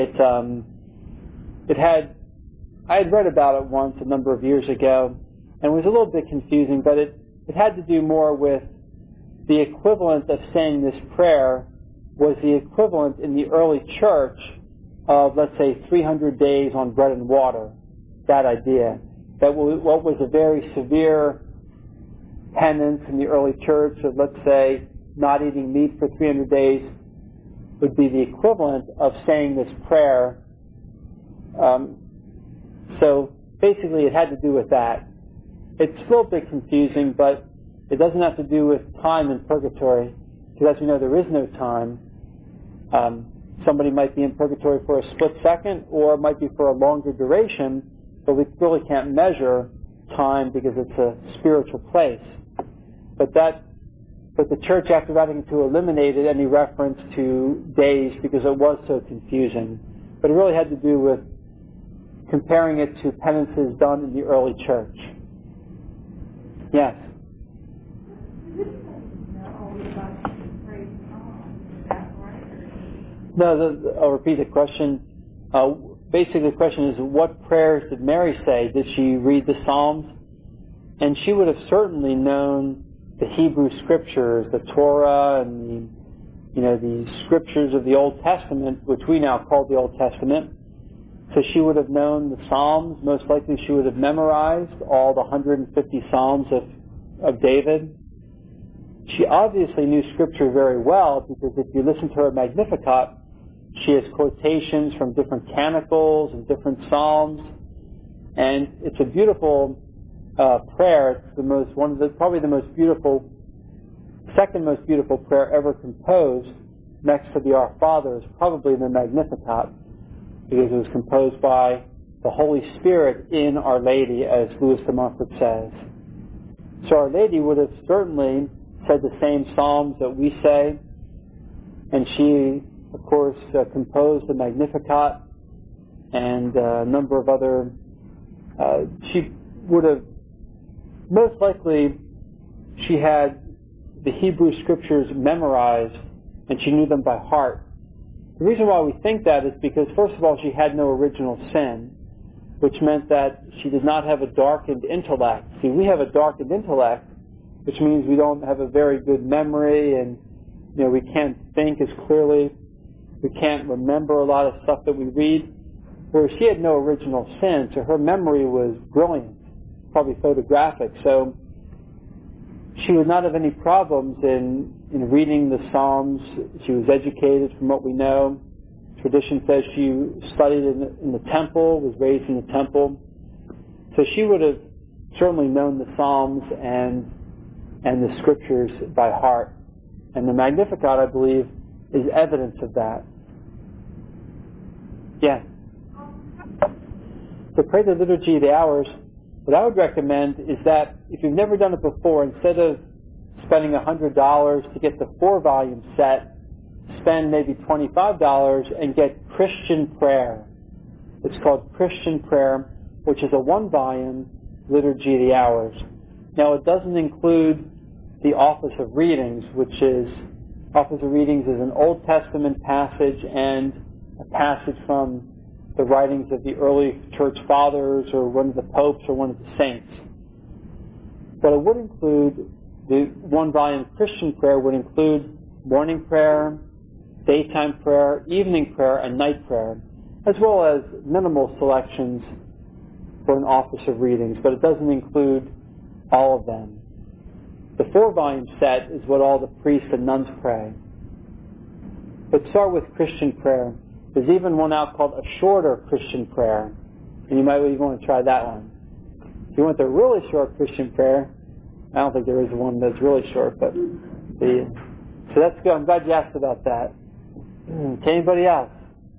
I had read about it once a number of years ago, and it was a little bit confusing, but it had to do more with the equivalent of saying this prayer was the equivalent in the early church of, let's say, 300 days on bread and water. That idea. That what was a very severe penance in the early church of, let's say, not eating meat for 300 days would be the equivalent of saying this prayer. So basically it had to do with that. It's still a bit confusing, but it doesn't have to do with time in purgatory, because as we know, there is no time. Somebody might be in purgatory for a split second, or it might be for a longer duration, but we really can't measure time because it's a spiritual place. But the church, after that, to eliminated any reference to days because it was so confusing. But it really had to do with comparing it to penances done in the early church. Yes? No, I'll repeat the question. Basically, the question is, what prayers did Mary say? Did she read the Psalms? And she would have certainly known the Hebrew Scriptures, the Torah, and the Scriptures of the Old Testament, which we now call the Old Testament. So she would have known the Psalms. Most likely she would have memorized all the 150 Psalms of David. She obviously knew Scripture very well, because if you listen to her Magnificat, she has quotations from different canticles and different psalms, and it's a beautiful prayer. It's probably the most beautiful, second most beautiful prayer ever composed, next to the Our Father, is probably the Magnificat, because it was composed by the Holy Spirit in Our Lady, as Louis de Montfort says. So Our Lady would have certainly said the same psalms that we say, and she, of course, composed the Magnificat and a number of other. She would have, most likely, she had the Hebrew Scriptures memorized, and she knew them by heart. The reason why we think that is because, first of all, she had no original sin, which meant that she did not have a darkened intellect. See, we have a darkened intellect, which means we don't have a very good memory, and we can't think as clearly. We can't remember a lot of stuff that we read. Whereas she had no original sin, so her memory was brilliant, probably photographic. So she would not have any problems in reading the Psalms. She was educated, from what we know. Tradition says she studied in the temple, was raised in the temple. So she would have certainly known the Psalms and the Scriptures by heart. And the Magnificat, I believe, is evidence of that. Yeah. To pray the Liturgy of the Hours, what I would recommend is that if you've never done it before, instead of spending $100 to get the 4-volume set, spend maybe $25 and get Christian Prayer. It's called Christian Prayer, which is a 1-volume Liturgy of the Hours. Now, it doesn't include the Office of Readings, which is, Office of Readings is an Old Testament passage and a passage from the writings of the early church fathers or one of the popes or one of the saints. But it would include, the 1-volume Christian Prayer would include morning prayer, daytime prayer, evening prayer, and night prayer, as well as minimal selections for an Office of Readings, but it doesn't include all of them. The 4-volume set is what all the priests and nuns pray. But start with Christian Prayer. There's even one out called A Shorter Christian Prayer, and you might even want to try that one. If you want the really short Christian Prayer, I don't think there is one that's really short, but so that's good. I'm glad you asked about that. Okay, anybody else?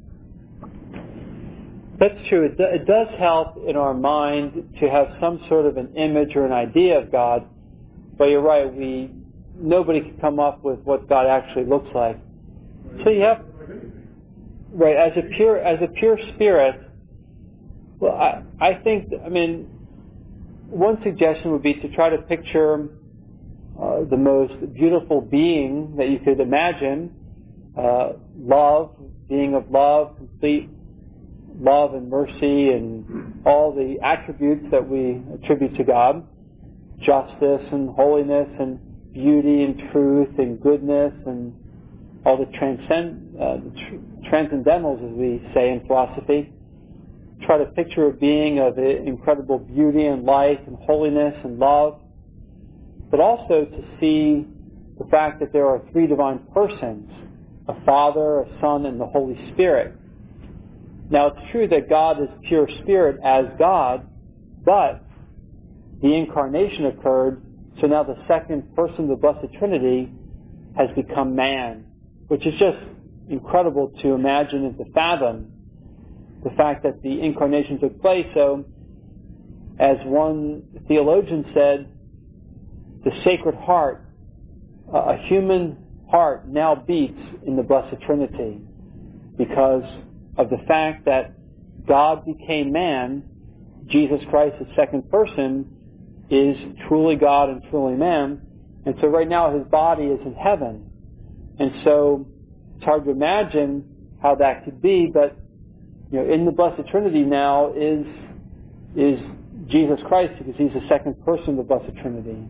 That's true. It does help in our mind to have some sort of an image or an idea of God, but you're right. Nobody can come up with what God actually looks like. So you have, right, as a pure spirit. Well, I think, one suggestion would be to try to picture the most beautiful being that you could imagine. Love, being of love, complete love and mercy and all the attributes that we attribute to God. Justice and holiness and beauty and truth and goodness and all the transcendentals, as we say in philosophy. Try to picture a being of incredible beauty and light and holiness and love, but also to see the fact that there are 3 divine persons, a Father, a Son, and the Holy Spirit. Now, it's true that God is pure spirit as God, but the incarnation occurred, so now the second person of the Blessed Trinity has become man, which is just incredible to imagine and to fathom, the fact that the incarnation took place. So, as one theologian said, the Sacred Heart, a human heart, now beats in the Blessed Trinity because of the fact that God became man. Jesus Christ, the second person, is truly God and truly man. And so right now his body is in heaven. And so it's hard to imagine how that could be, but in the Blessed Trinity now is Jesus Christ, because he's the second person of the Blessed Trinity.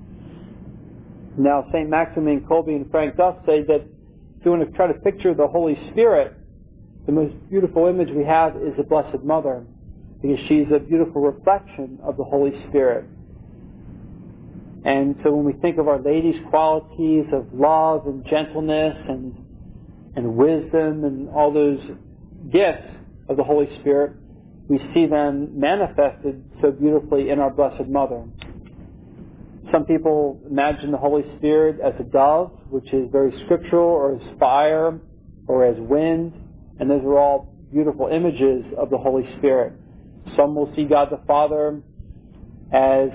Now, St. Maximilian Kolbe and Frank Duff say that if you want to try to picture the Holy Spirit, the most beautiful image we have is the Blessed Mother, because she's a beautiful reflection of the Holy Spirit. And so when we think of Our Lady's qualities of love and gentleness and wisdom and all those gifts of the Holy Spirit, we see them manifested so beautifully in our Blessed Mother. Some people imagine the Holy Spirit as a dove, which is very scriptural, or as fire, or as wind, and those are all beautiful images of the Holy Spirit. Some will see God the Father as,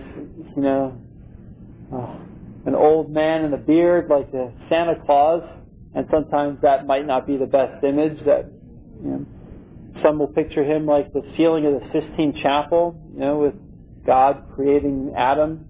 an old man in a beard like the Santa Claus, and sometimes that might not be the best image. Some will picture him like the ceiling of the Sistine Chapel, with God creating Adam.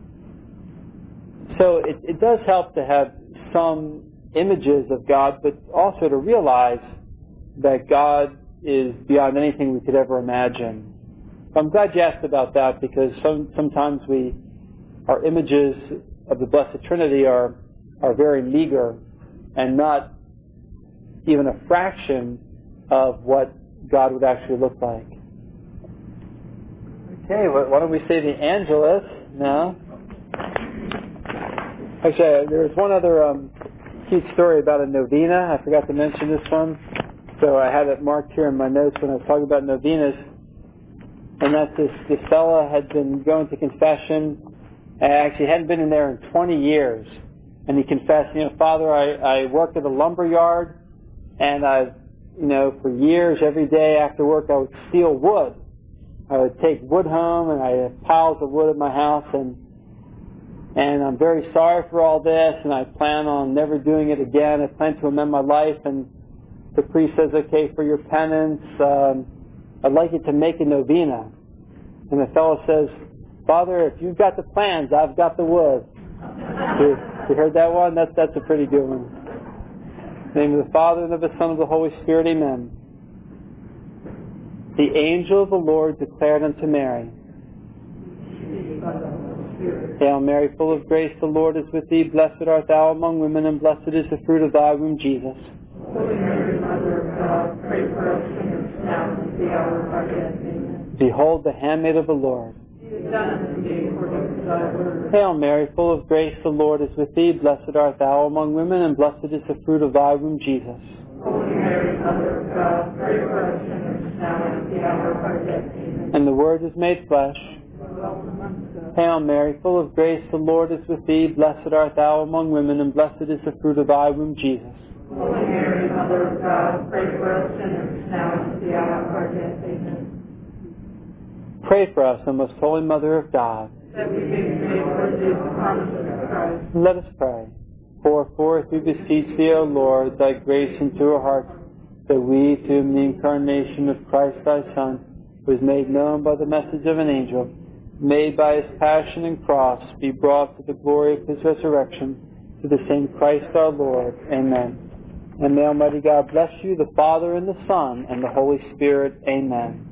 So it does help to have some images of God, but also to realize that God is beyond anything we could ever imagine. I'm glad you asked about that, because sometimes our images of the Blessed Trinity are very meager and not even a fraction of what God would actually look like. Okay, why don't we say the Angelus now? Actually, there was one other cute story about a novena. I forgot to mention this one. So I had it marked here in my notes when I was talking about novenas. And that this fella had been going to confession, and actually hadn't been in there in 20 years. And he confessed, Father, I work at a lumber yard, and for years, every day after work, I would steal wood. I would take wood home, and I had piles of wood at my house, and I'm very sorry for all this, and I plan on never doing it again. I plan to amend my life. And the priest says, okay, for your penance, I'd like you to make a novena. And the fellow says, Father, if you've got the plans, I've got the wood. You heard that one? That's a pretty good one. In the name of the Father, and of the Son, and of the Holy Spirit, amen. The angel of the Lord declared unto Mary, Hail Mary, full of grace, the Lord is with thee. Blessed art thou among women, and blessed is the fruit of thy womb, Jesus. Holy Mary, Mother of God, pray for us sinners now and at the hour of our death. Amen. Behold the handmaid of the Lord. Be it done unto me according to thy word. Hail Mary, full of grace, the Lord is with thee. Blessed art thou among women, and blessed is the fruit of thy womb, Jesus. Holy Mary, Mother of God, pray for us sinners now and at the hour of our death. Amen. And the Word was made flesh. Hail Mary, full of grace, the Lord is with thee. Blessed art thou among women, and blessed is the fruit of thy womb, Jesus. Holy Mary, Mother of God, pray for us sinners now and at the hour of our death. Amen. Pray for us, O most holy Mother of God. That we may be made worthy of the promises of Christ. Let us pray. Pour forth, we beseech thee, O Lord, thy grace into our hearts, that we, through the incarnation of Christ thy Son, who was made known by the message of an angel, made by his passion and cross, be brought to the glory of his resurrection, to the same Christ our Lord. Amen. And may Almighty God bless you, the Father, and the Son, and the Holy Spirit. Amen.